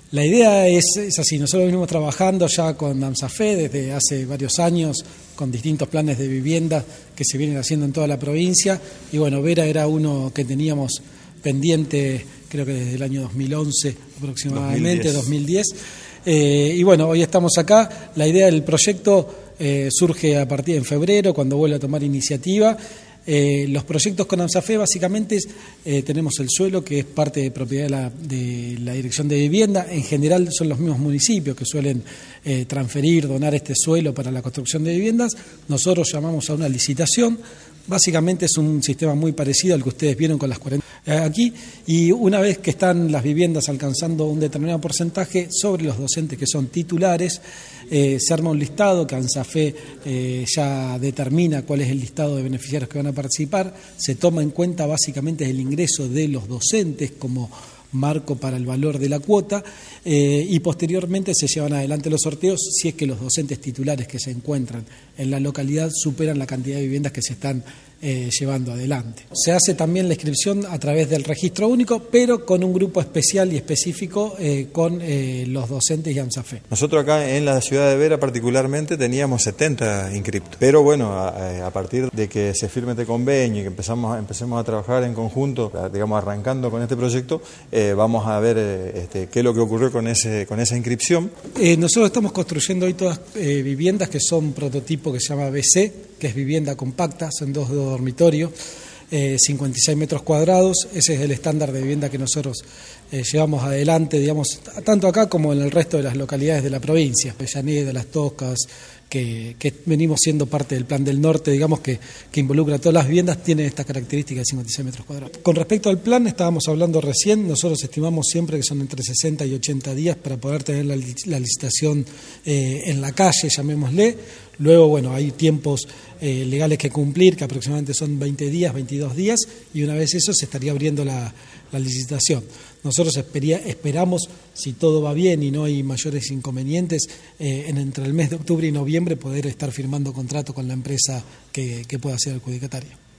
La idea es así, nosotros venimos trabajando ya con AMSAFE desde hace varios años, con distintos planes de vivienda que se vienen haciendo en toda la provincia, y bueno, Vera era uno que teníamos pendiente, creo que desde el año 2011 aproximadamente, 2010. Y bueno, hoy estamos acá. La idea del proyecto surge a partir de febrero, cuando vuelve a tomar iniciativa. Los proyectos con AMSAFE básicamente tenemos el suelo, que es parte de propiedad de la Dirección de Vivienda. En general son los mismos municipios que suelen transferir, donar este suelo para la construcción de viviendas. Nosotros llamamos a una licitación. Básicamente es un sistema muy parecido al que ustedes vieron con las 40 aquí, y una vez que están las viviendas alcanzando un determinado porcentaje sobre los docentes que son titulares, se arma un listado que AMSAFE ya determina cuál es el listado de beneficiarios que van a participar. Se toma en cuenta básicamente el ingreso de los docentes como marco para el valor de la cuota, y posteriormente se llevan adelante los sorteos si es que los docentes titulares que se encuentran en la localidad superan la cantidad de viviendas que se están llevando adelante. Se hace también la inscripción a través del registro único, pero con un grupo especial y específico con los docentes y AMSAFE. Nosotros acá en la ciudad de Vera particularmente teníamos 70 inscriptos, pero bueno, a partir de que se firme este convenio y que empecemos a trabajar en conjunto, digamos arrancando con este proyecto, vamos a ver qué es lo que ocurrió con esa inscripción. Nosotros estamos construyendo hoy todas viviendas que son prototipo que se llama BC, que es vivienda compacta, son dos dormitorios, 56 metros cuadrados. Ese es el estándar de vivienda que nosotros llevamos adelante, digamos, tanto acá como en el resto de las localidades de la provincia. Avellaneda, Las Toscas, que venimos siendo parte del Plan del Norte, digamos, que involucra a todas las viviendas, tienen esta característica de 56 metros cuadrados. Con respecto al plan, estábamos hablando recién, nosotros estimamos siempre que son entre 60 y 80 días para poder tener la licitación en la calle, llamémosle. Luego, bueno, hay tiempos legales que cumplir, que aproximadamente son 20 días, 22 días, y una vez eso se estaría abriendo la licitación. Nosotros esperamos, si todo va bien y no hay mayores inconvenientes, entre el mes de octubre y noviembre poder estar firmando contrato con la empresa que pueda ser adjudicataria.